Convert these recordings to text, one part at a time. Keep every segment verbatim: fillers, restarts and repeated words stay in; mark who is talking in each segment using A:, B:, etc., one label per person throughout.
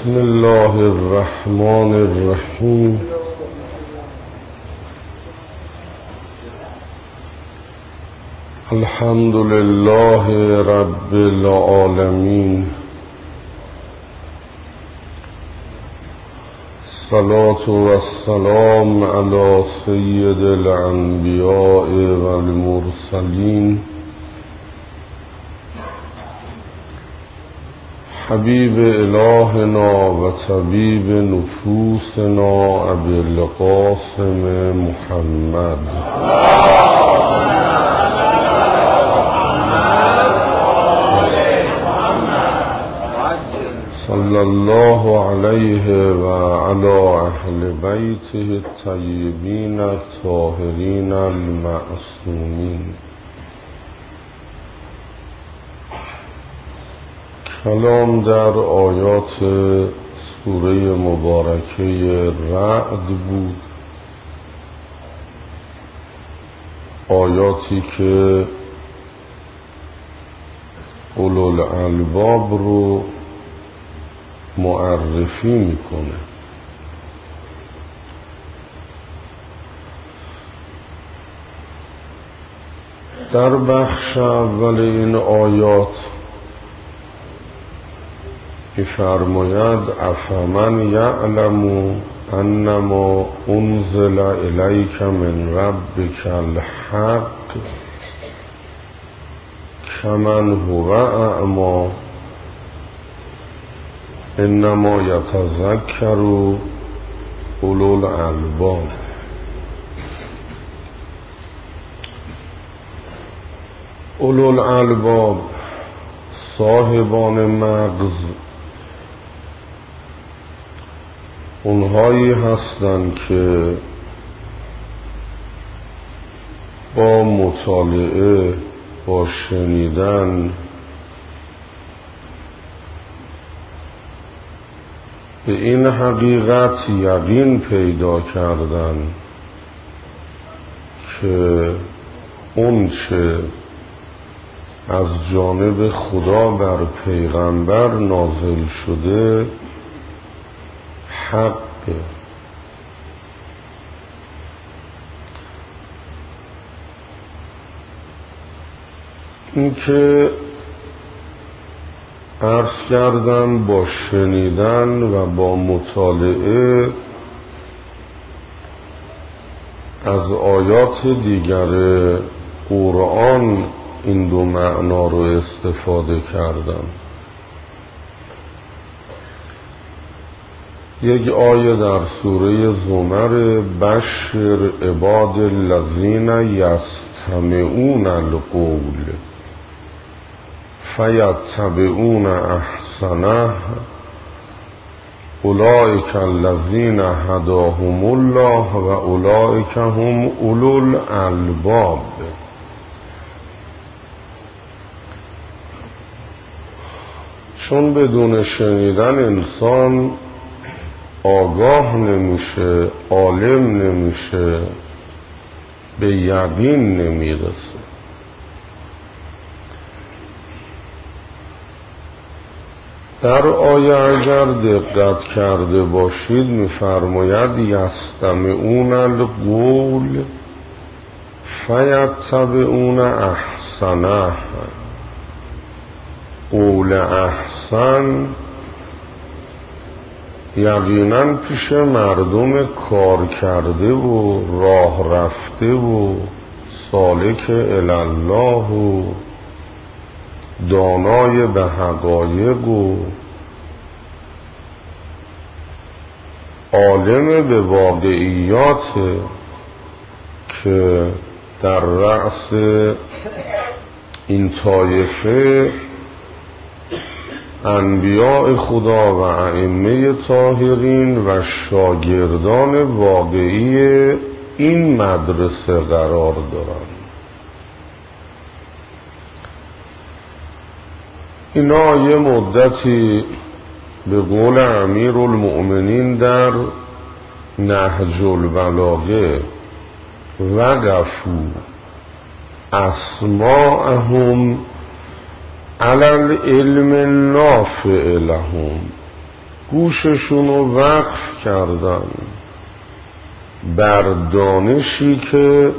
A: بسم الله الرحمن الرحیم. الحمد لله رب العالمین. الصلاة والسلام على سید الانبیاء والمرسلین حبیب الهنا و طبیب نفوسنا ابی القاسم محمد صلی الله علیه و علی اهل بیته الطیبین الطاهرین المعصومین. کلام در آیات سوره مبارکه رعد بود، آیاتی که اولوالالباب رو معرفی میکنه. در بخش اول این آیات می‌فرماید افمن یعلم انما انزل الیک من ربک الحق کمن هو اعمی انما یتذکر اولو الالباب. اولو الالباب صاحبان مغز اونهایی هستند که با مطالعه، با شنیدن به این حقیقت یقین پیدا کردن که اون چه از جانب خدا بر پیغمبر نازل شده حقه. این که عرض کردم با شنیدن و با مطالعه از آیات دیگر قرآن این دو معنا رو استفاده کردم. یک آیه در سوره زمر بشر عباد الذین یستمعون القول فیتبعون احسنه اولئک الذین هداهم الله و اولئک هم اولو الالباب. چون بدون شنیدن انسان آگاه نمیشه، عالم نمیشه، به یقین نمیرسه. در آیه اگر دقت کرده باشید می‌فرماید یستمعون القول فیتبعون احسنه. قول احسن یقیناً پیش مردم کار کرده و راه رفته و سالک الله و دانای به حقایق و عالم به واقعیات که در رأس این طایفه انبیاء خدا و ائمه طاهرین و شاگردان واقعی این مدرسه قرار دارند. اینا یه مدتی به قول امیرالمؤمنین در نهج البلاغه وقفوا اسماءهم علی العلم النافع لهم گوششون رو وقف کردن بر دانشی که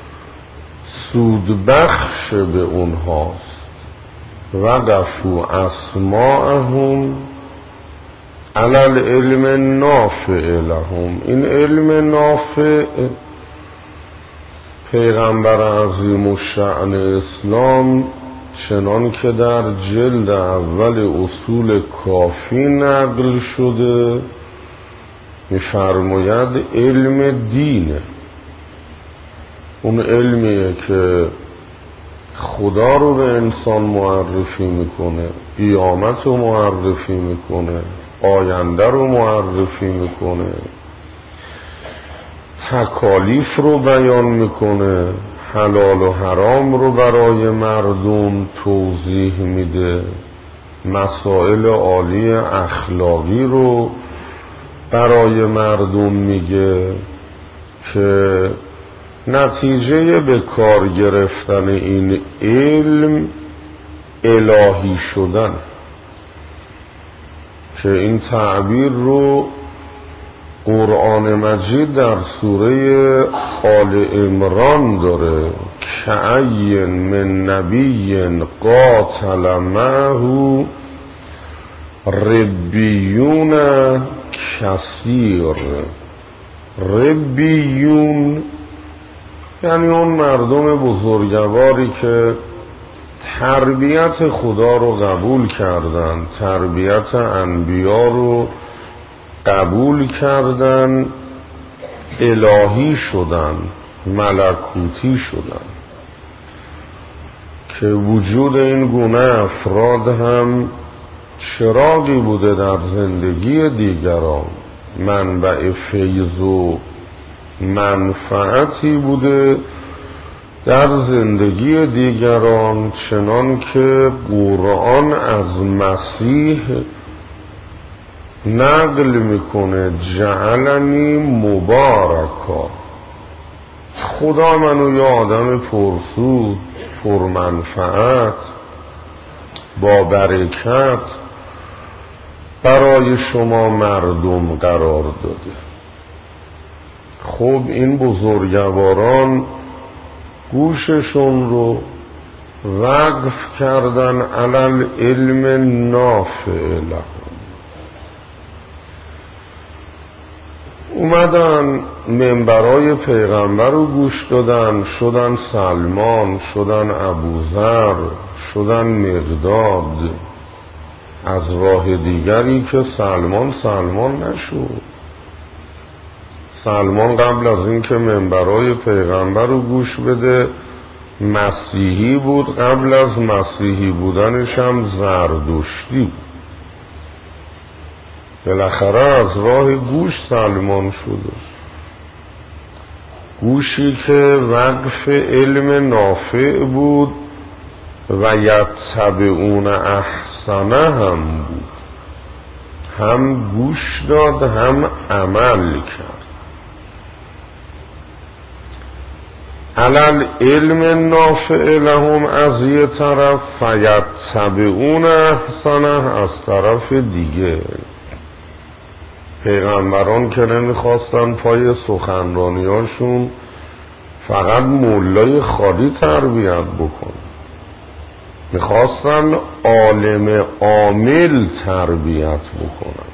A: سودبخش به اونهاست. وقفوا اسماءهم علی العلم النافع لهم. این علم نافع پیغمبر عظیم الشأن اسلام چنان که در جلد اول اصول کافی نقل شده می‌فرماید علم دینه. اون علمیه که خدا رو به انسان معرفی میکنه، قیامت رو معرفی میکنه، آینده رو معرفی میکنه، تکالیف رو بیان میکنه، حلال و حرام رو برای مردم توضیح میده، مسائل عالی اخلاقی رو برای مردم میگه که نتیجه به کار گرفتن این علم الهی شدن، که این تعبیر رو قرآن مجید در سوره آل عمران داره. کأی من نبی قاتل معه ربیون کثیر. ربیون یعنی اون مردم بزرگواری که تربیت خدا رو قبول کردن، تربیت انبیا رو قبول کردن، الهی شدن، ملکوتی شدن، که وجود این گونه افراد هم چراغی بوده در زندگی دیگران، منبع فیض و منفعتی بوده در زندگی دیگران، چنان که قرآن از مسیح نقل میکنه جعلنی مبارکا. خدا منو یه آدم پرسود، پرمنفعت، با برکت برای شما مردم قرار داده. خب این بزرگواران گوششون رو وقف کردن علی العلم نافع لهم. اومدن منبرای پیغمبر رو گوش دادن، شدن سلمان، شدن ابوذر، شدن مقداد. از راه دیگری که سلمان سلمان نشد. سلمان قبل از این که منبرای پیغمبر رو گوش بده مسیحی بود، قبل از مسیحی بودنش هم زردشتی بود. بالاخره از راه گوش سلمان شده، گوشی که وقف علم نافع بود و یتبعون احسنه هم بود، هم گوش داد هم عمل کرد. علل علم نافع لهم از یه طرف، فیتبعون احسنه از طرف دیگه. پیغمبران که نمیخواستن پای سخنرانیاشون فقط مولای خالی تربیت بکن، میخواستن عالم عامل تربیت بکنن،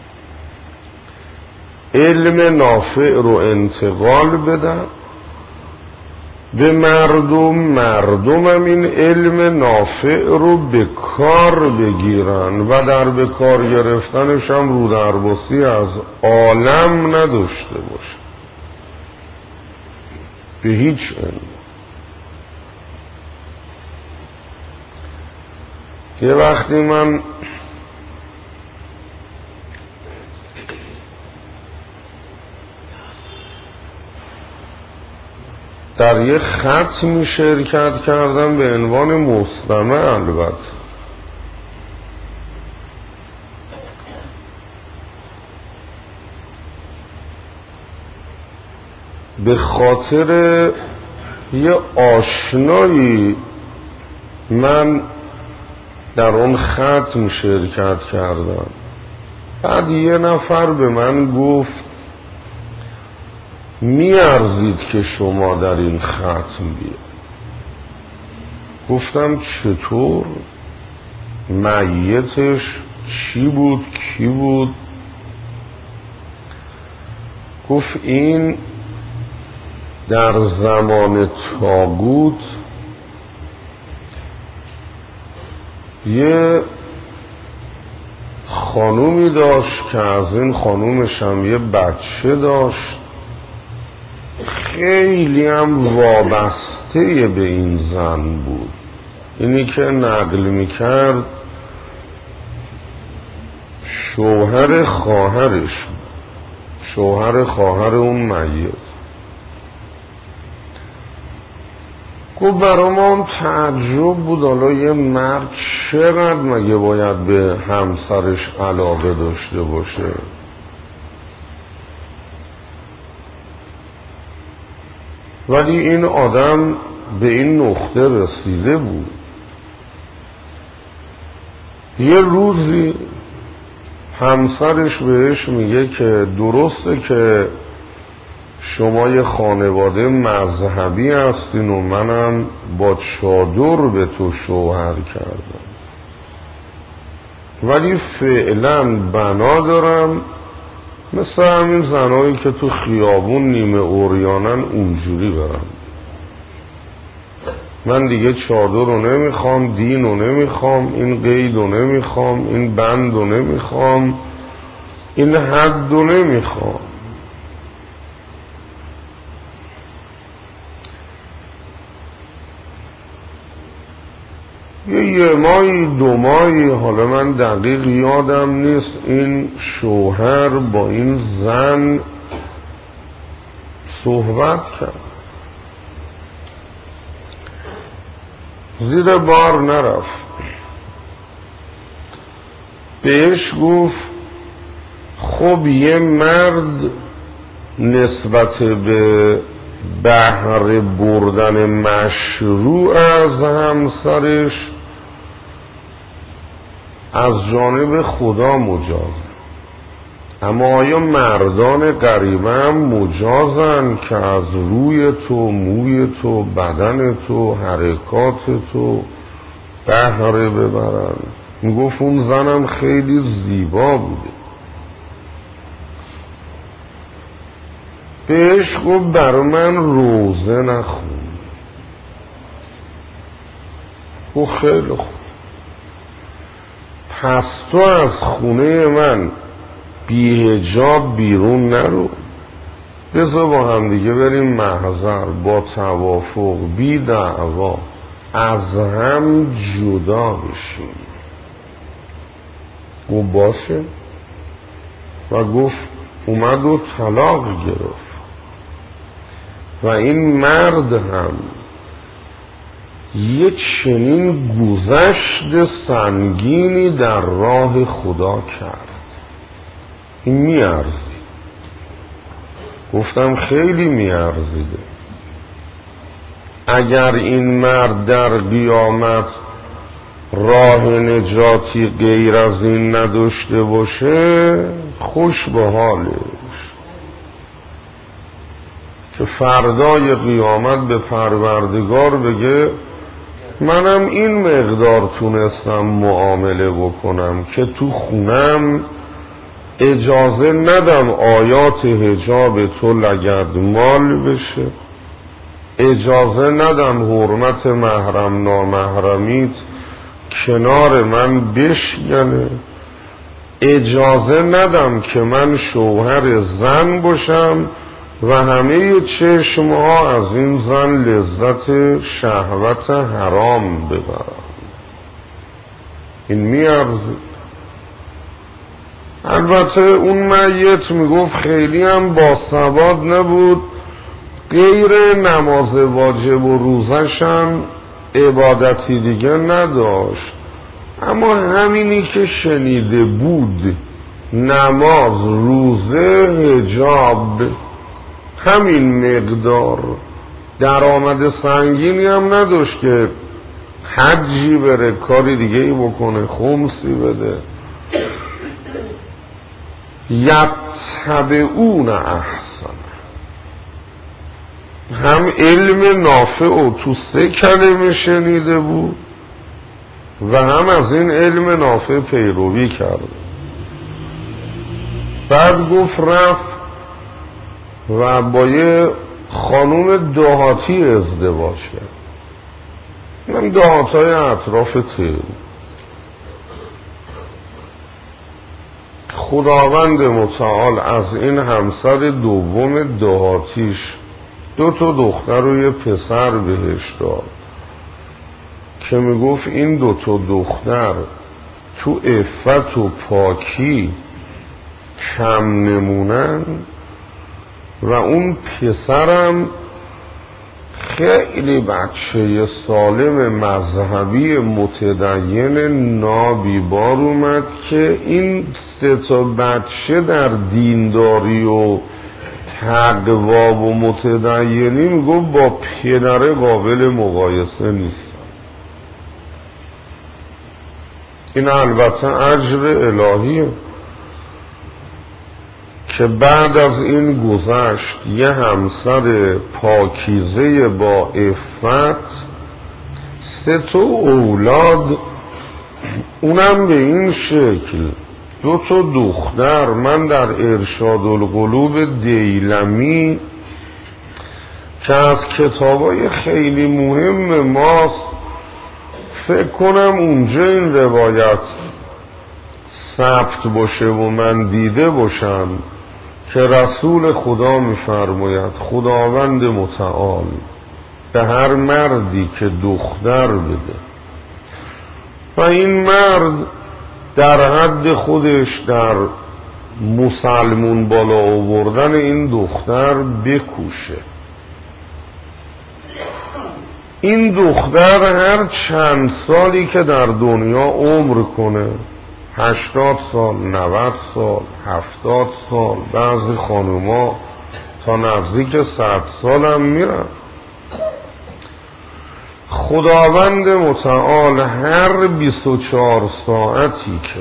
A: علم نافع رو انتقال بدن به مردم، مردم هم این علم نافع رو به کار بگیرن و در به کار گرفتنش هم رو دربستی از عالم نداشته باشه به هیچ علم. یه وقتی من در یه ختمی شرکت کردم به عنوان مستمع، البته به خاطر یه آشنایی من در اون ختم شرکت کردم. بعد یه نفر به من گفت میارزید که شما در این ختم بیاد. گفتم چطور؟ میتش چی بود؟ کی بود؟ گفت این در زمان طاغوت یه خانومی داشت که از این خانومش هم یه بچه داشت، خیلی هم وابسته به این زن بود. اینی که نقل میکرد شوهر خواهرش بود، شوهر خواهر اون میت. گفت برای ما هم تعجب بود، حالا یه مرد چقدر مگه باید به همسرش علاقه داشته باشه؟ ولی این آدم به این نقطه رسیده بود. یه روزی همسرش بهش میگه که درسته که شما یه خانواده مذهبی هستین و منم با چادر به تو شوهر کردم، ولی فعلا بنا دارم مثل همین زنایی که تو خیابون نیمه اوریانن اونجوری برم. من دیگه چادر رو نمیخوام، دین رو نمیخوام، این قید رو نمیخوام، این بند رو نمیخوام، این حد رو نمیخوام. یه یه ماهی دو ماهی، حالا من دقیق یادم نیست، این شوهر با این زن صحبت کرد، زیر بار نرفت. بهش گفت خب یه مرد نسبت به بهره بردن مشروع از همسرش از جانب خدا مجاز، اما آیا مردان غریبه هم مجازن که از روی تو، موی تو، بدن تو، حرکات تو بهره ببرن؟ میگفت اون زنم خیلی زیبا بوده. بهش گفت برای من روزه نخون. گفت خیلی خوب، پس تو از خونه من بی حجاب بیرون نرو، بذار با هم دیگه بریم محضر، با توافق بی دعوا از هم جدا بشیم. گفت باشه، و گفت اومد و طلاق گرفت. و این مرد هم یه چنین گذشت سنگینی در راه خدا کرد. این میارزید. گفتم خیلی میارزیده. اگر این مرد در قیامت راه نجاتی غیر از این نداشته باشه، خوش به حالش که فردای قیامت به پروردگار بگه منم این مقدار تونستم معامله بکنم که تو خونم اجازه ندم آیات حجاب تو لگدمال بشه، اجازه ندم حرمت محرم نامحرمیت کنار من بشکنه، اجازه ندم که من شوهر زن باشم و همه چشمها از این زن لذت شهوت حرام ببرم. این میارزه. البته اون میت میگفت خیلی هم باسواد نبود، غیر نماز واجب و روزش هم عبادتی دیگه نداشت، اما همینی که شنیده بود، نماز، روزه، حجاب، همین مقدار، درآمد سنگینی هم نداشت که حجی بره، کاری دیگه ای بکنه، خمسی بده. یتبعون احسن، هم علم نافع و تو سه کلمه شنیده بود و هم از این علم نافع پیروی کرده. بعد گفت رفت و با یه خانوم دهاتی ازدواج کرد، من دهاتای اطراف تهران. خداوند متعال از این همسر دوم دهاتیش دو تا دختر و یه پسر بهش داد که میگفت این دو تا دختر تو عفت و پاکی کم نمونن و اون پسرم خیلی بچه سالم مذهبی متدین نابیبار اومد که این سه تا بچه در دینداری و تقوا و متدینی میگو با پدر قابل مقایسه نیست. این البته اجر الهیه که بعد از این گذشت یه همسر پاکیزه با عفت، سه تا اولاد، اونم به این شکل، دو تا دختر. من در ارشاد القلوب دیلمی که از کتابای خیلی مهم ماست، فکر کنم اونجا این روایت ثبت باشه و من دیده باشم که رسول خدا می‌فرماید خداوند متعال به هر مردی که دختر بده و این مرد در حد خودش در مسلمون بالا آوردن این دختر بکوشه، این دختر هر چند سالی که در دنیا عمر کنه، هشتاد سال، نود سال، هفتاد سال، بعضی خانوما تا نزدیک صد سال هم میرن، خداوند متعال هر بیست و چهار ساعتی که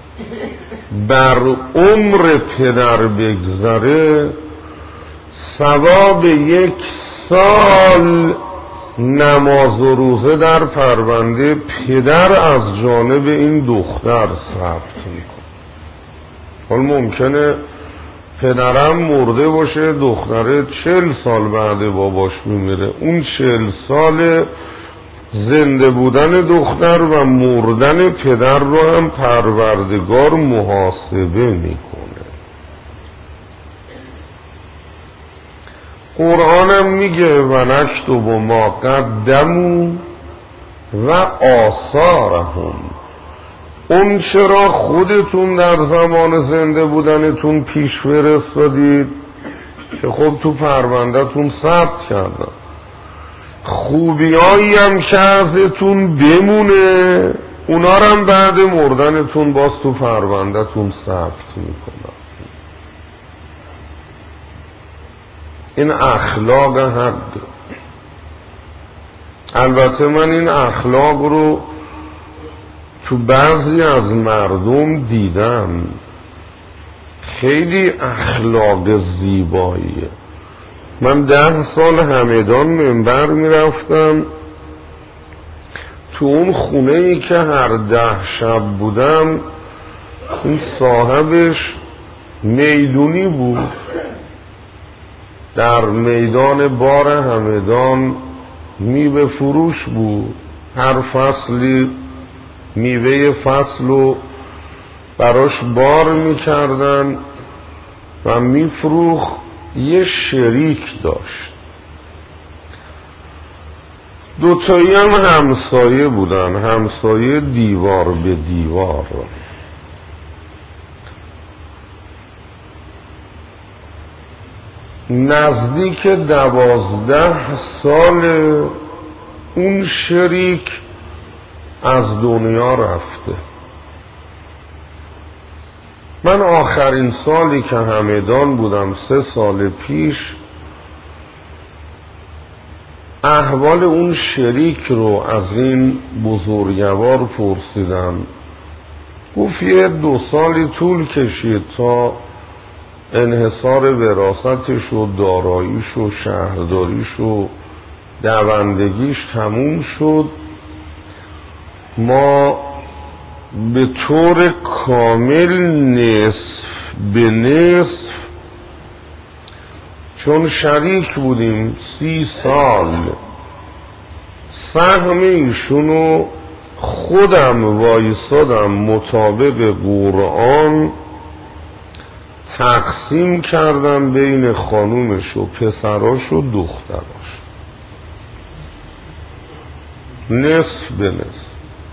A: بر عمر پدر بگذره ثواب یک سال نماز و روزه در پرونده پدر از جانب این دختر ثبت میکنه. حال ممکنه پدرم مرده باشه، دختره چل سال بعد باباش میمیره، اون چل سال زنده بودن دختر و مردن پدر رو هم پروردگار محاسبه میکنه. قرآنم میگه و نکتب ما قدموا و آثارهم، اون چرا خودتون در زمان زنده بودنتون پیش فرستادید که خب تو پروندهتون ثبت کردن، خوبیایی هم که ازتون بمونه اونا رو هم بعد مردنتون باز تو پروندهتون ثبت میکنن. این اخلاق حق. البته من این اخلاق رو تو بعضی از مردم دیدم، خیلی اخلاق زیباییه. من ده سال همدان منبر میرفتم، تو اون خونه ای که هر ده شب بودم این صاحبش میدونی بود، در میدان بار همدان میوه فروش بود، هر فصلی میوه فصل رو براش بار میکردن و میفروخت. یه شریک داشت، دوتایی هم همسایه بودن، همسایه دیوار به دیوار. نزدیک دوازده سال اون شریک از دنیا رفته. من آخرین سالی که همدان بودم سه سال پیش احوال اون شریک رو از این بزرگوار پرسیدم، گفت یه دو سالی طول کشید تا انحصار وراثتش و داراییش و شهرداریش و دوندگیش تموم شد، ما به طور کامل نصف به نصف، چون شریک بودیم سی سال، سهم ایشونو خودم وایسادم مطابق قرآن تقسیم کردم بین خانومش و پسراش و دختراش، نصف به نصف.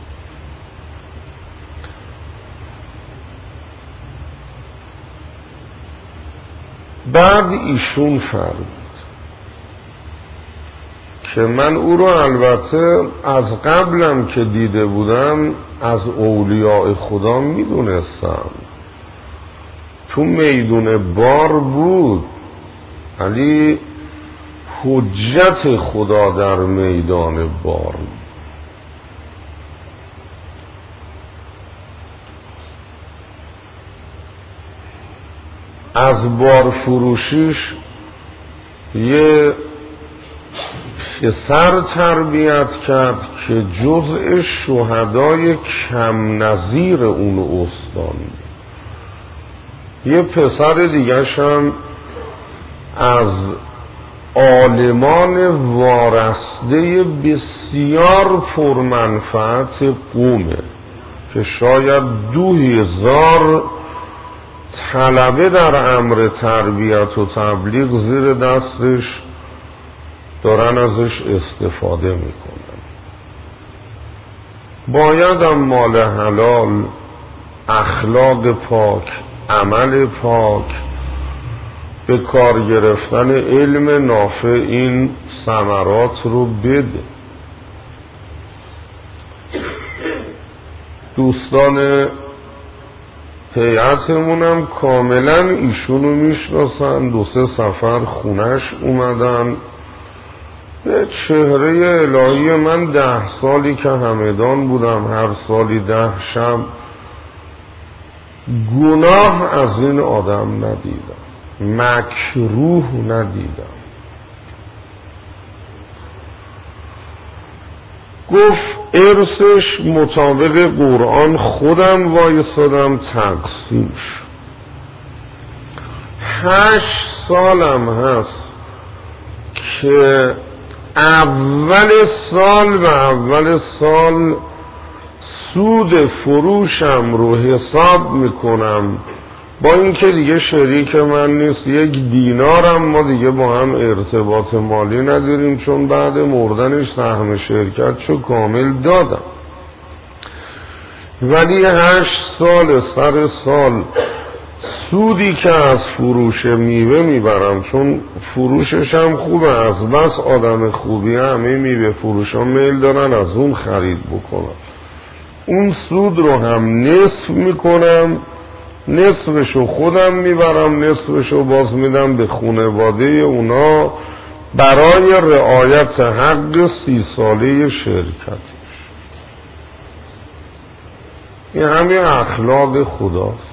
A: بعد ایشون فرمود که من او رو البته از قبلم که دیده بودم از اولیاء خدا میدونستم، تو میدون بار بود، ولی حجت خدا در میدان بار بود. از بار فروشیش یه پسر تربیت کرد که جزء شهدای کم نظیر اون استان، یه پسر دیگرش هم از عالمان وارسته بسیار پرمنفعت قومه که شاید دو هزار طلبه در امر تربیت و تبلیغ زیر دستش دارن ازش استفاده میکنن. باید هم مال حلال، اخلاق پاک، عمل پاک، به کار گرفتن علم نافع این ثمرات رو بده. دوستان هیئتمونم کاملا ایشونو میشناسن، دو سه سفر خونش اومدن. به چهره الهی من ده سالی که همدان بودم، هر سالی ده شب، گناه از این آدم ندیدم، مکروه ندیدم. گفت ارثش مطابق قرآن خودم وایسادم تقسیم شد. هشت سالم هست که اول سال و اول سال سود فروشم رو حساب میکنم، با اینکه دیگه شریک من نیست، یک دینارم ما دیگه با هم ارتباط مالی نداریم، چون بعد مردنش سهم شرکت شو کامل دادم. ولی هشت سال سر سال سودی که از فروش میوه میبرم، چون فروشش هم خوبه، از بس آدم خوبی همه میوه فروش ها میل دارن از اون خرید بکنم، اون سود رو هم نصف میکنم، نصفشو خودم میبرم، نصفشو باز میدم به خانواده اونا برای رعایت حق سی ساله شرکتش. این همین اخلاق خداست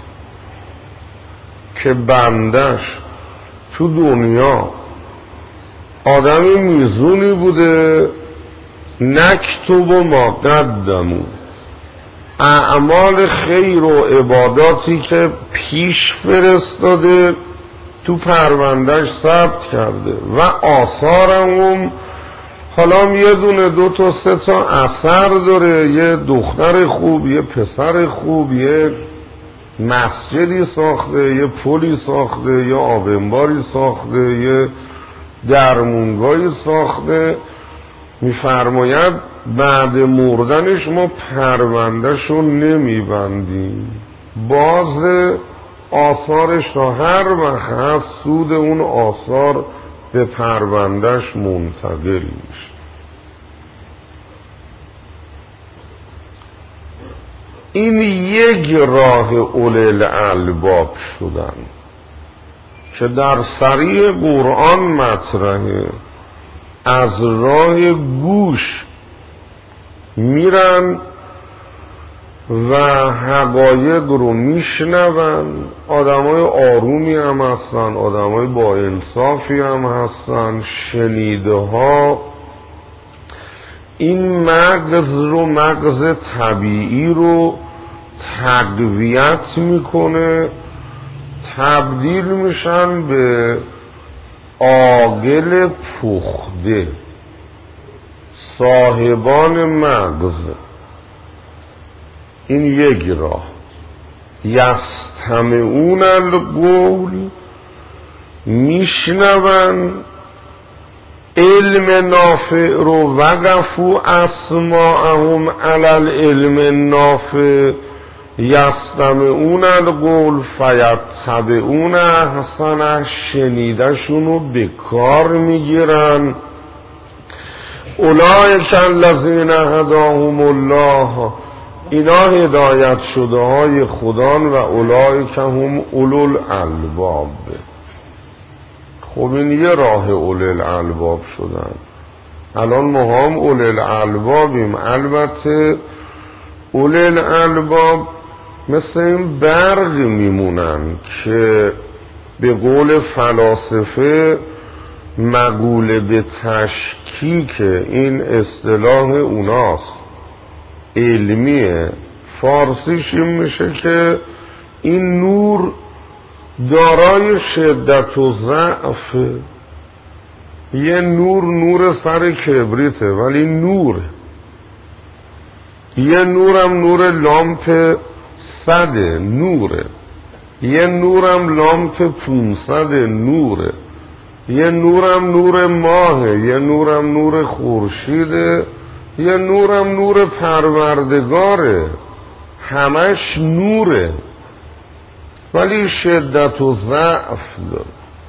A: که بندش تو دنیا آدم میزونی بوده، نکتب و ما قدمو، اعمال خیر و عباداتی که پیش فرستاده تو پروندهش ثبت کرده و آثارم حالا یه دونه دو تا سه تا اثر داره، یه دختر خوب، یه پسر خوب، یه مسجدی ساخته، یه پلی ساخته، یه آبنباری ساخته، یه درمونگاهی ساخته. میفرماید بعد مردنش ما پروندهش رو نمیبندیم، باز آثارش تا هر وقت هست سود اون آثار به پروندهش منتقل میشه. این یک راه اولی الالباب شدن که در سریع قرآن مطرحه، از راه گوش میرن و حقایق رو میشنون. آدمای آرومی هم هستن، آدمای با انصافی هم هستن. شنیده ها این مغز رو، مغز طبیعی رو تقویت میکنه، تبدیل میشن به عاقل پخته، صاحبان مغز. این یک راه. یستمعون القول، میشنون علم نافع رو. وقفوا اسماعهم علی العلم النافع یستمعون القول فیتبعون احسنه. شنیدشون رو به کار میگیرن. اولئک الذین هداهم الله، اینا هدایت شده های خدان. و اولئک هم اولو الالباب. خب این یه راه اولو الالباب شدن. الان ما هم اولو الالبابیم. البته اولو الالباب مثل این برق میمونن که به قول فلاسفه مقوله به تشکیک، این اصطلاح اوناست، علمیه. فارسیش این میشه که این نور دارای شدت و ضعف. یه نور نور سر کبریته ولی نور. یه نورم نور لامپ صده نوره. یه نورم لامپ پونصده نوره. یه نورم نور ماهه. یه نورم نور خورشیده. یه نورم نور پروردگاره. همش نوره ولی شدت و ضعف داره.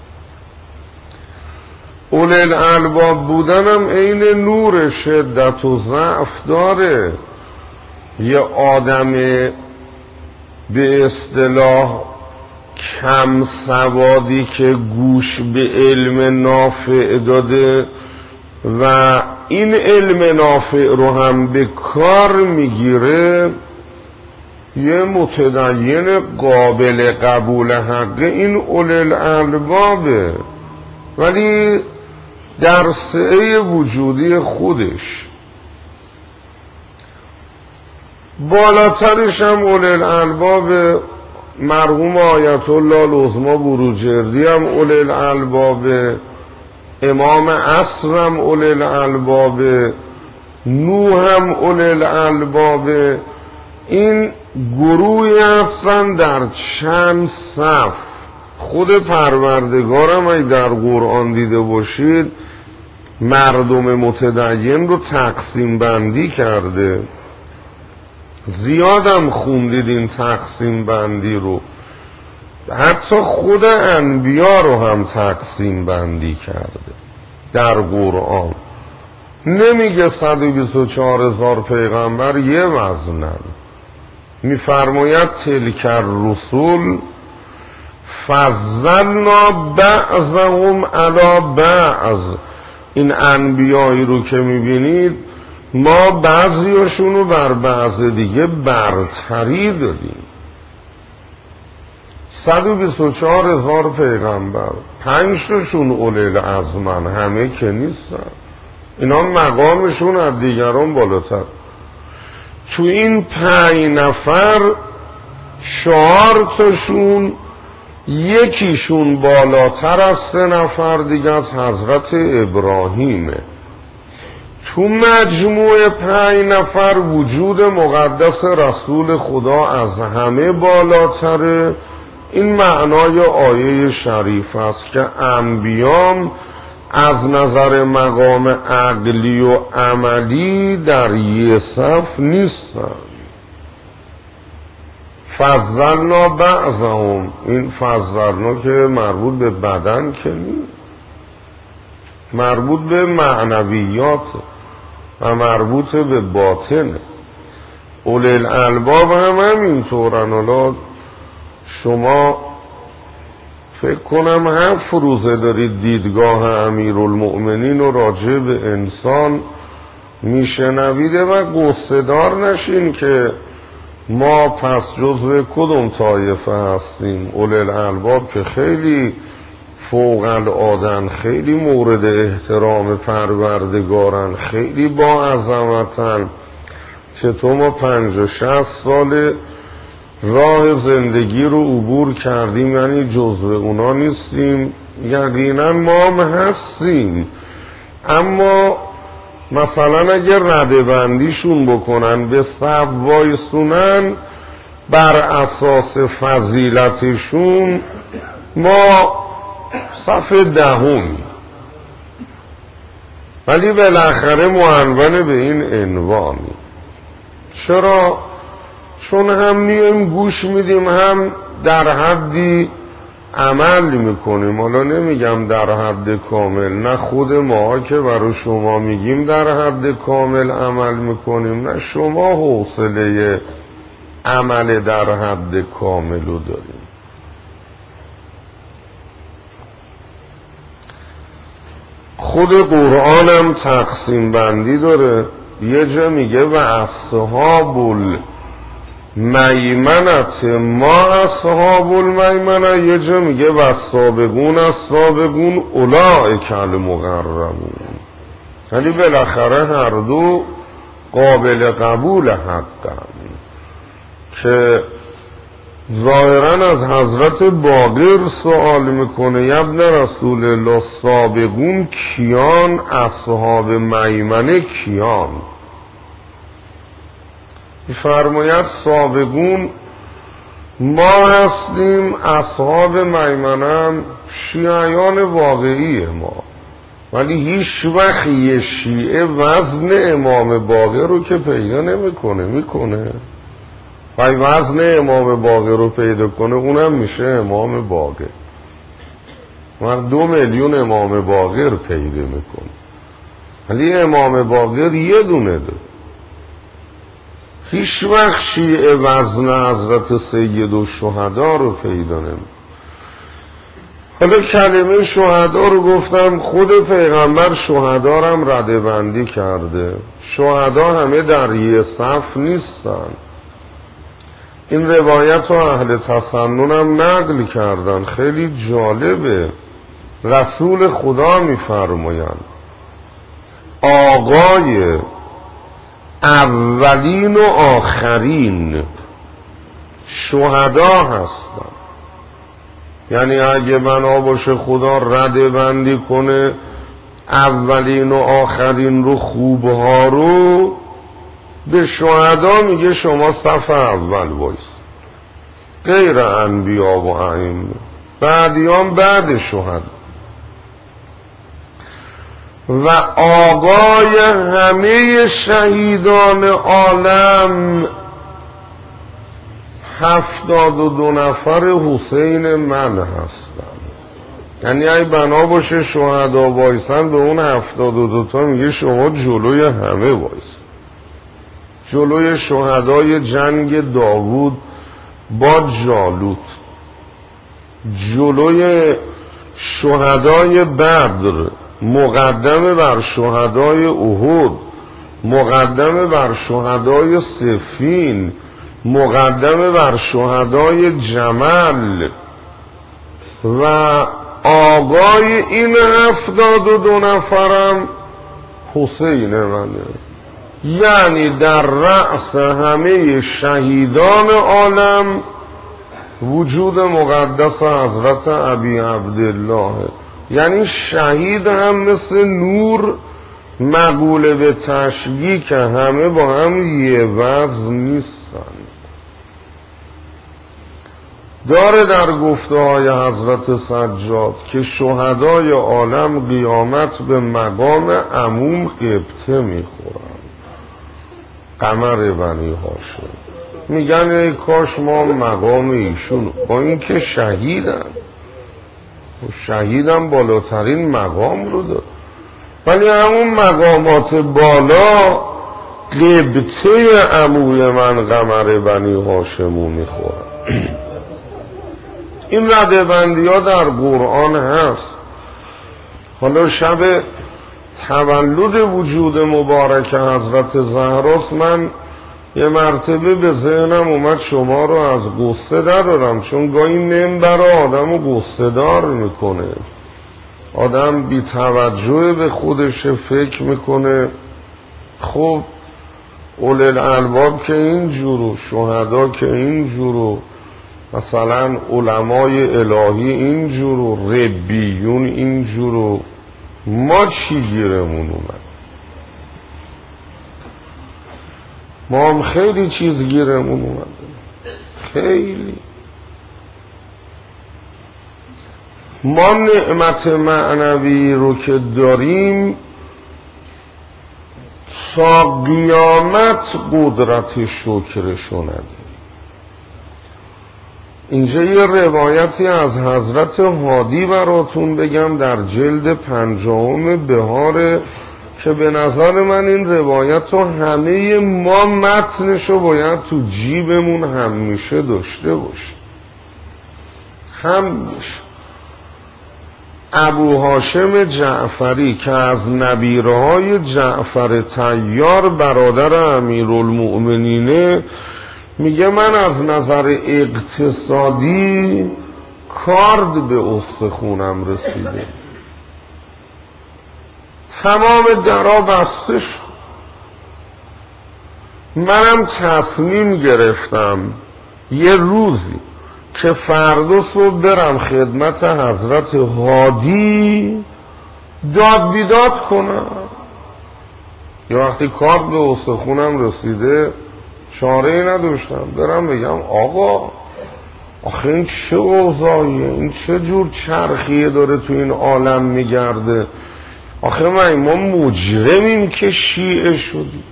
A: اولو الالباب بودنم عین نور، شدت و ضعف داره. یه آدم به اصطلاح کم سوادی که گوش به علم نافع داده و این علم نافع رو هم به کار میگیره، یه متدین قابل قبول حقه، این اولو الالبابه. ولی در سعه وجودی خودش بالاترش هم اولو الالباب. مرحوم آیت الله العظمی بروجردی هم اولو الالباب. امام عصر هم اولو الالباب. نوح هم اولو الالباب. این گروهی هستن در چند صف. خود پروردگارم ای در قرآن دیده باشید مردم متدین رو تقسیم بندی کرده. زیادم خوندید این تقسیم بندی رو. حتی خود انبیا رو هم تقسیم بندی کرده در قرآن. نمیگه صد و بیست و چهار هزار پیغمبر یه وزنن. میفرماید تلک الرسول فضلنا بعضهم علی بعض. این انبیایی رو که میبینید ما بعضیاشون رو بر بعض دیگه برتری دادیم. صد و بیست و چهار هزار پیغمبر، پنج تاشون اولو العزمن، همه که نیستن. اینا مقامشون از دیگران بالاتر. تو این پنج نفر چهار تاشون یکیشون بالاتر از سه نفر دیگه از حضرت ابراهیمه. تو مجموع پنج نفر وجود مقدس رسول خدا از همه بالاتره. این معنای آیه شریف است که انبیام از نظر مقام عقلی و عملی در یه صف نیستن. فضلنا بعضهم، این فضلنا که مربوط به بدن که نیست، مربوط به معنویات و مربوط به باطنه. اولو الالباب هم همینطورن. حالا شما فکر کنم هفت روزه دارید دیدگاه امیرالمؤمنین و راجع به انسان میشنویده و قصه دار نشین که ما پس جزو کدوم طایفه هستیم؟ اولي الالباب که خیلی فوق العادن، خیلی مورد احترام پروردگارن، خیلی با عظمتن. چطور ما پنج و شصت سال راه زندگی رو عبور کردیم، یعنی جزو اونا نیستیم؟ یقینا ما هم هستیم، اما مثلا اگر رده بندیشون بکنن به صف وایسونن بر اساس فضیلتشون، ما صف دهم، ولی بالاخره معنون به این عنوانی. چرا؟ چون هم میایم گوش میدیم، هم در حدی عمل میکنیم. حالا نمیگم در حد کامل، نه خود ما که برای شما میگیم در حد کامل عمل میکنیم، نه شما حوصله عمل در حد کامل رو داریم. خود قرآن هم تقسیم بندی داره. یه جا میگه و اصحاب المیمنت ما اصحاب المیمنه، یه جا میگه و سابقون السابقون اولئک المقربون. ولی بالاخره هر دو قابل قبول حقا، که ظاهرا از حضرت باقر سوال میکنه ابن رسول الله سابقون کیان، اصحاب میمنه کیان؟ فرماید سابقون ما هستیم، اصحاب میمنه هم شیعیان واقعی ما. ولی هیچ وقت یه شیعه وزن امام باقر رو که پیدا نمیکنه. میکنه ولی وزن امام باقر رو پیدا کنه، اونم میشه امام باقر. من دو میلیون امام باقر پیدا میکنه، ولی امام باقر یه دونه ده. هیچ وقت شیعه وزن حضرت سید الشهدا رو پیدا نمیکنه. حالا کلمه شهدا رو گفتم، خود پیغمبر شهدا رو هم رده بندی کرده. شهدا همه در یه صف نیستن. این روایت رو اهل تسنن هم نقل کردن، خیلی جالبه. رسول خدا میفرمایند آقای اولین و آخرین شهدا هستن. یعنی اگه بنا باشه خدا رده بندی کنه اولین و آخرین رو، خوبها رو، به شهدا میگه شما صف اول وایس، غیر انبیا و ائمه، بعدیان بعد شهدا. و آقای همه شهیدان عالم هفتاد و دو نفر حسین من هستن. یعنی ای بنا باشه شهدا وایسن، به اون هفتاد و دو تا میگه شما جلوی همه وایسن. جلوی شهدای جنگ داوود با جالوت، جلوی شهدای بدر، مقدم بر شهدای احد، مقدم بر شهدای صفین، مقدم بر شهدای جمل، و آقای این هفتاد و دو نفرم حسین منه. یعنی در رأس همه شهیدان عالم وجود مقدس حضرت ابی عبدالله. یعنی شهید هم مثل نور مقوله به تشبیه که همه با هم یه وزن نیستن. داره در گفته های حضرت سجاد که شهدای عالم قیامت به مقام عموم قبطه میخورن. قمر بنی هاشم میگن ای کاش ما مقام ایشون، با این که شهیدن، شهیدم بالاترین مقام رو داره، ولی همون مقامات بالا قبطه عموی من قمر بنی هاشمو میخوره. این رده بندی ها در قرآن هست. حالا شب تولد وجود مبارک حضرت زهراست، من یه مرتبه به ذهنم اومد شما رو از قصه درارم، چون گاهی منبر آدم رو قصه دار میکنه، آدم بی توجه به خودش فکر میکنه. خب اول الالباب که اینجورو، شهدا که اینجورو، مثلا علمای الهی اینجورو، ربیون اینجورو، ما چی گیرمون اومد؟ ما هم خیلی چیز گیرمون اومد، خیلی. ما نعمت معنوی رو که داریم تا قیامت قدرت شکرشو نداریم. اینجا یه روایتی از حضرت هادی براتون بگم در جلد پنجاهم بهار، که به نظر من این روایت رو همه ما متنشو باید تو جیبمون همیشه داشته باشیم. همیشه. ابو هاشم جعفری که از نبیرهای جعفر طیار برادر امیرالمؤمنینه میگه من از نظر اقتصادی کارد به استخونم رسیده، تمام درا بسته شد. منم تصمیم گرفتم یه روزی که فردا صبح برم خدمت حضرت هادی داد بیداد کنم. یه وقتی کارد به استخونم رسیده چاره‌ای نداشتم برم بگم آقا آخه این چه اوضاعیه، این چه جور چرخیه داره تو این عالم میگرده، آخه من ما مجرمیم که شیعه شدیم.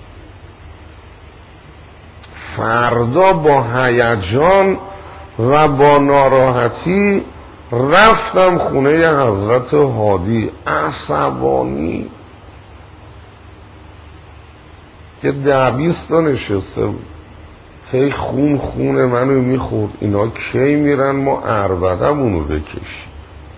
A: فردا با هیجان و با ناراحتی رفتم خونه حضرت هادی، عصبانی. یه ده بیست تا نشسته بود، هی خون خون منو میخورد، اینا کی میرن ما عربدمونو بکشیم.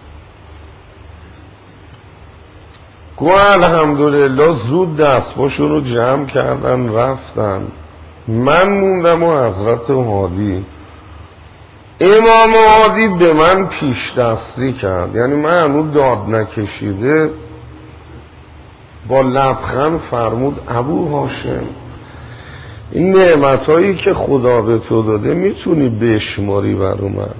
A: گو الحمدلله زود دستباشون رو جمع کردن رفتن، من موندم و حضرت هادی. امام هادی به من پیش دستی کرد، یعنی من هنوز داد نکشیده با لبخند فرمود ابو هاشم این نعمتهایی که خدا به تو داده میتونی بشماری برو من؟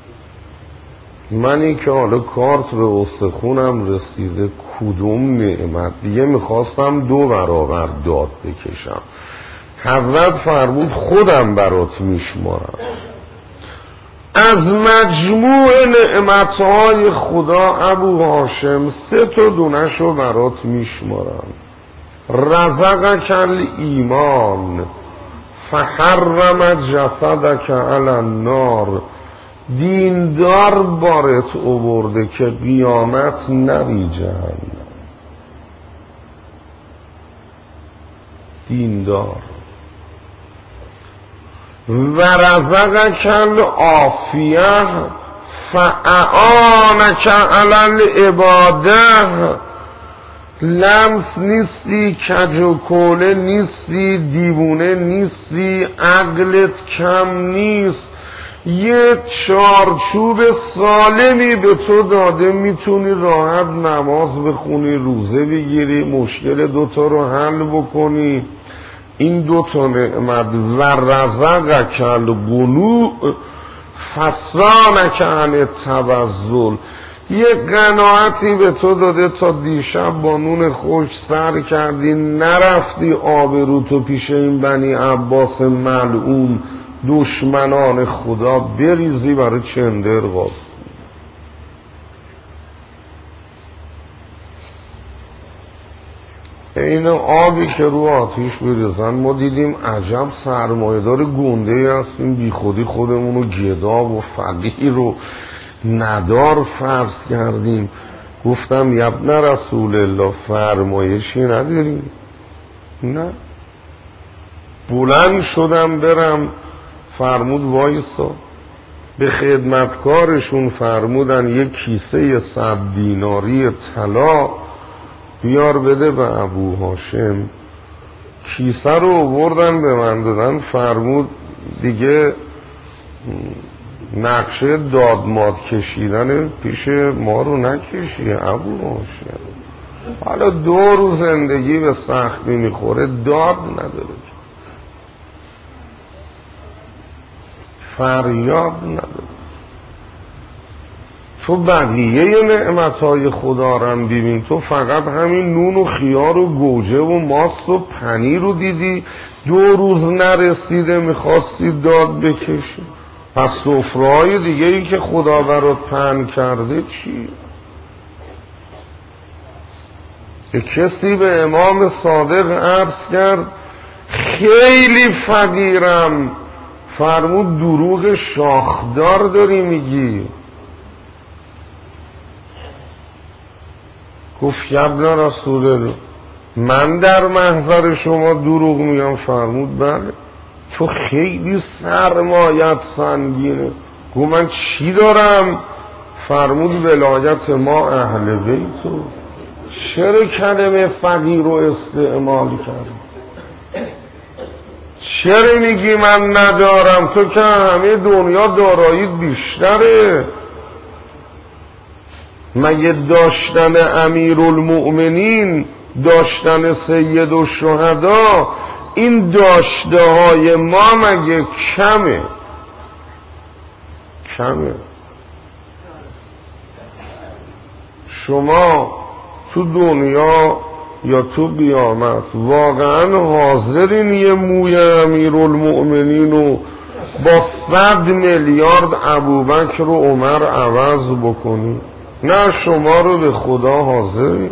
A: منی که حالا کارت به استخونم رسیده کدوم نعمت دیگه میخواستم دو برابر داد بکشم. حضرت فرمود خودم برات میشمارم، از مجموع نعمتهای خدا ابو هاشم سه تا دونشو برات میشمارم. رزقک الایمان فحرم جسدک علی النار، دیندار بارت آورده که قیامت نری جهنم. دیندار. و رزقک العافیه فاعانک علی العباده، لمس نیستی، کج و کوله نیستی، دیوونه نیستی، عقلت کم نیست، یه چارچوب سالمی به تو داده، میتونی راحت نماز بخونی، روزه بگیری، مشکل دوتا رو حل بکنی. این دوتا نعمت و رزقک القنوع فصانک عن التبذل، یه قناعتی به تو داده تا دیشب با نون خوش سر کردی، نرفتی آبروتو پیش این بنی عباس ملعون دشمنان خدا بریزی برای چندر باز. این آبی که رو آتیش بریزن. ما دیدیم عجب سرمایه‌دار گنده هستیم، بی خودی خودمونو گدا و فقیر و ندار فرض کردیم. گفتم یبن رسول الله فرمایشی نداریم؟ نه. بلند شدم برم، فرمود وایسا. به خدمتکارشون فرمودن یک کیسه صد دیناری طلا بیار بده به ابو هاشم کیسه رو آوردن به من دادن، فرمود دیگه نقشه دادماد کشیدن پیش ما رو نکشی ابو روشن. حالا دو روز زندگی به سختی میخوره، داد نداره، فریاد نداره. تو بقیه نعمتهای خدا رو هم ببین، تو فقط همین نون و خیار و گوجه و ماست و پنیر رو دیدی، دو روز نرسیده میخواستی داد بکشی. پس سفره‌های دیگه ای که خدا برات پهن کرده چی؟ کسی به امام صادق عرض کرد خیلی فقیرم، فرمود دروغ شاخدار داری میگی. گفت ابن رسول الله من در محضر شما دروغ میگم؟ فرمود بله. تو خیلی سرمایت سنگینه. گفت من چی دارم؟ فرمود ولایت ما اهل بیتو. چرا کلمه فقیر رو استعمال کرد؟ چرا میگی من ندارم؟ تو که همه دنیا داراییت بیشتره. مگه داشتن امیرالمؤمنین، داشتن سید الشهدا، این داشته های ما مگه کمه؟ کمه. شما تو دنیا یا تو قیامت واقعا حاضرین یه موی امیرالمؤمنین رو با صد میلیارد ابوبکر و عمر عوض بکنی؟ نه، شما رو به خدا حاضرین.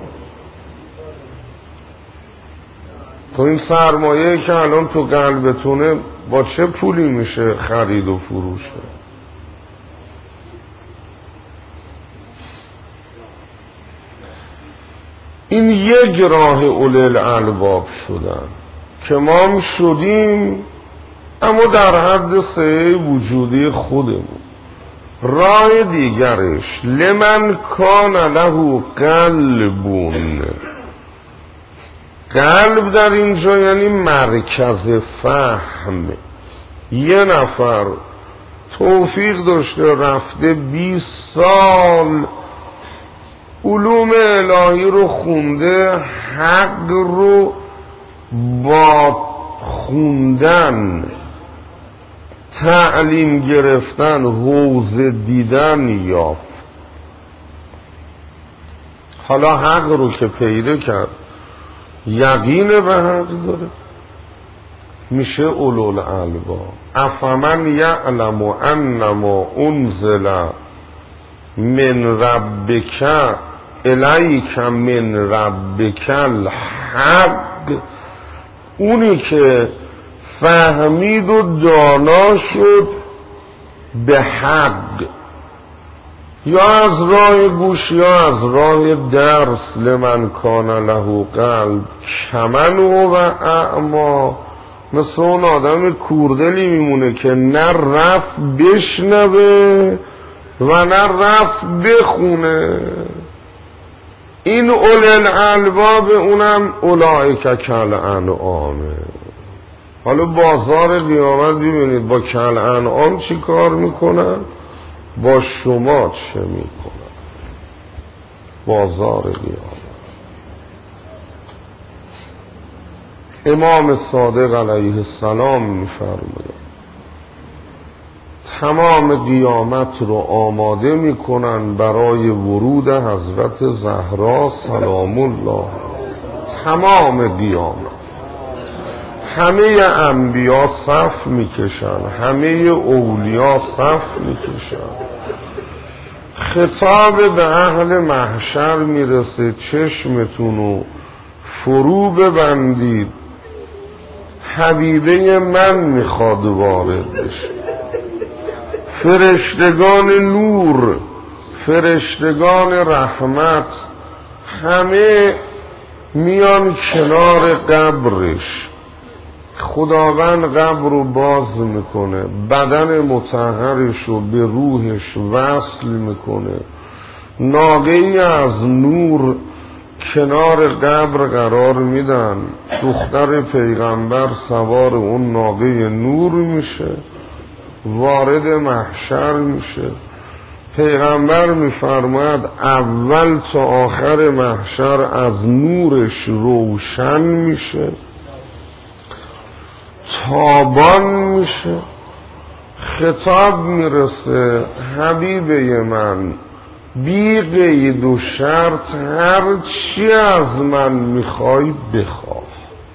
A: تو این سرمایه که الان تو قلبتونه با چه پولی میشه خرید و فروشه؟ این یک راه اولی الالباب شدن که ما هم شدیم، اما در حد سعی وجودی خودمون. راه دیگرش لمن کان له قلبون. قلب در اینجا یعنی مرکز فهم. یه نفر توفیق داشته رفته بیست سال علوم الهی رو خونده، حق رو با خوندن، تعلیم گرفتن، حوزه دیدن یافت. حالا حق رو که پیدا کرد، یقین به حق داره، میشه اولوالالباب. افمن یعلم انما انزل من ربک الیک من ربک الحق. اونی که فهمید و دانا شد به حق، یا از راه گوش یا از راه درس. لمن کان له قلب کمن و اعما. مثل اون آدم کوردلی میمونه که نه رفت بشنوه و نه رفت بخونه. این اولی الالباب اونم اولئک کالانعام. حالا بازار قیامت ببینید با کالانعام چی کار میکنن، با شما چه میکنن. بازار قیامت. امام صادق علیه السلام میفرماید تمام قیامت رو آماده میکنن برای ورود حضرت زهرا سلام الله. تمام قیامت همه انبیا صف میکشن، همه اولیا صف میکشن. خطاب به اهل محشر میرسه چشمتون رو فرو ببندید، حبیبه من میخواد وارد بشه. فرشتگان نور، فرشتگان رحمت، همه میان کنار قبرش. خداوند قبر رو باز میکنه، بدن مطهرش رو به روحش وصل میکنه. ناقه‌ای از نور کنار قبر قرار میدن، دختر پیغمبر سوار اون ناقه نور میشه، وارد محشر میشه. پیغمبر میفرماید اول تا آخر محشر از نورش روشن میشه، تابان میشه. خطاب میرسه حبیبه من بی قید و شرط هر چی از من میخوای بخواه.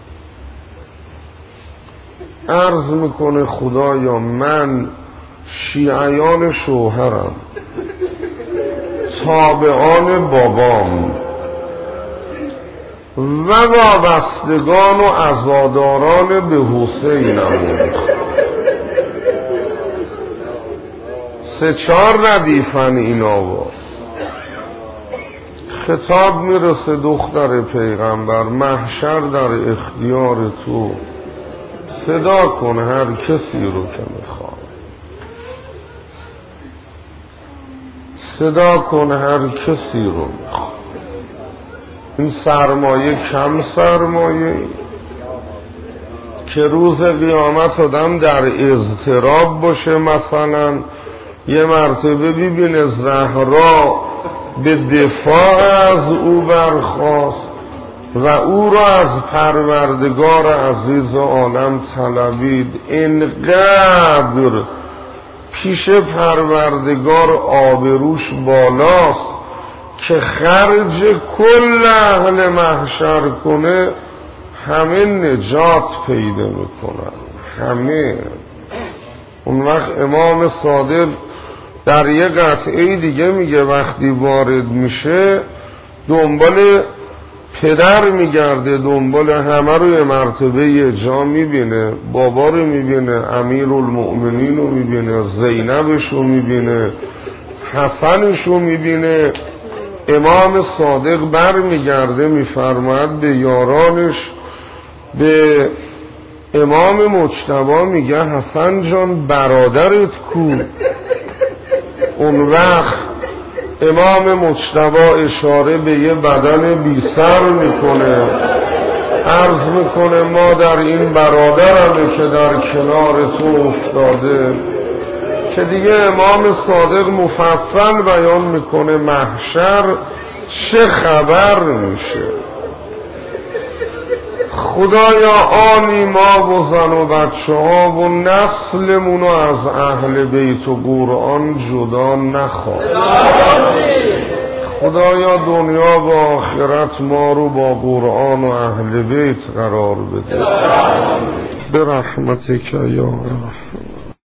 A: عرض میکنه خدایا من شیعیان شوهرم، تابعان بابام و وابستگان و عزاداران به حسینم، سه چار ردیفن این آوا. خطاب میرسه دختر پیغمبر محشر در اختیار تو، صدا کن هر کسی رو که میخواد، صدا کن هر کسی رو میخواد. این سرمایه کم سرمایه که روز قیامت آدم در اضطراب باشه، مثلا یه مرتبه ببینه زهرا به دفاع از او برخاست و او را از پروردگار عزیز عالم طلبید، اینقدر پیش پروردگار آبروش بالاست که خرج کل اهل محشر کنه همه نجات پیدا میکنن، همه. اون وقت امام صادق در یه قطعه دیگه میگه وقتی وارد میشه دنبال پدر میگرده، دنبال همه رو یه مرتبه یه جا میبینه، بابا رو میبینه، امیرالمؤمنین رو میبینه، زینبش رو میبینه، حسنش رو میبینه. امام صادق بر میگرده میفرماید به یارانش، به امام مجتبی میگه حسن جان برادرت کو؟ اون وقت امام مجتبی اشاره به یه بدن بی سر میکنه، عرض میکنه ما در این برادرمه که در کنار تو افتاده، که دیگه امام صادق مفصل بیان میکنه محشر چه خبر میشه. خدایا آنی ما و زن و بچه ها و نسلمونو از اهل بیت و قرآن جدا نخواه. خدایا دنیا و آخرت ما رو با قرآن و اهل بیت قرار بده، به رحمتک یا رحمت.